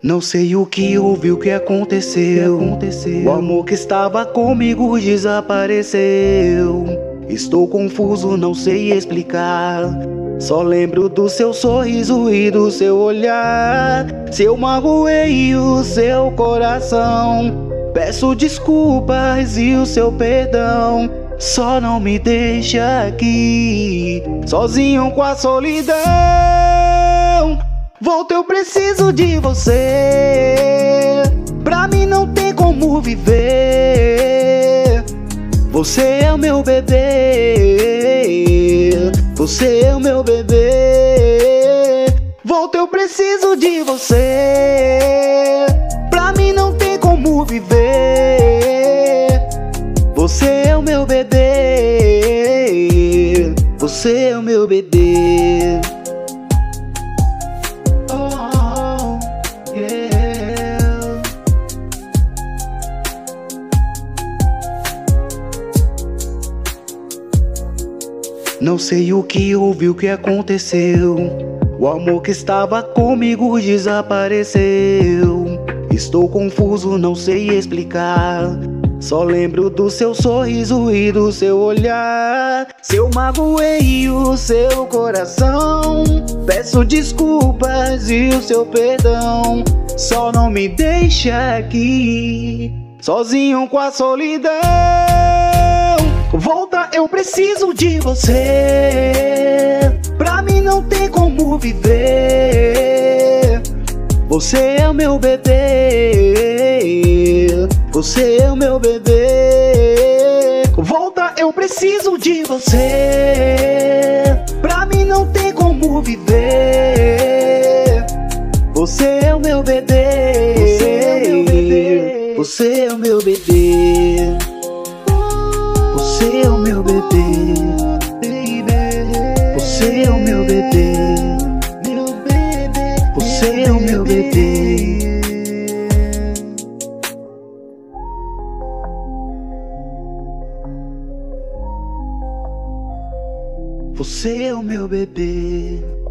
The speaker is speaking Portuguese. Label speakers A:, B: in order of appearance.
A: Não sei o que houve, o que aconteceu. O amor que estava comigo desapareceu. Estou confuso, não sei explicar. Só lembro do seu sorriso e do seu olhar. Se eu magoei o seu coração, peço desculpas e o seu perdão. Só não me deixa aqui, sozinho com a solidão. Volta, eu preciso de você. Pra mim não tem como viver. Você é o meu bebê. Você é o meu bebê. Volta, eu preciso de você. Pra mim não tem como viver. Você é o meu bebê. Você é o meu bebê. Não sei o que houve, o que aconteceu. O amor que estava comigo desapareceu. Estou confuso, não sei explicar. Só lembro do seu sorriso e do seu olhar. Se eu magoei o seu coração, peço desculpas e o seu perdão. Só não me deixa aqui, sozinho com a solidão. Volta, eu preciso de você. Pra mim não tem como viver. Você é o meu bebê. Você é o meu bebê. Volta, eu preciso de você. Pra mim não tem como viver. Você é o meu bebê. Você é o meu bebê. Você é o meu bebê. Você é o meu bebê. Você é o meu bebê. Você é o meu bebê.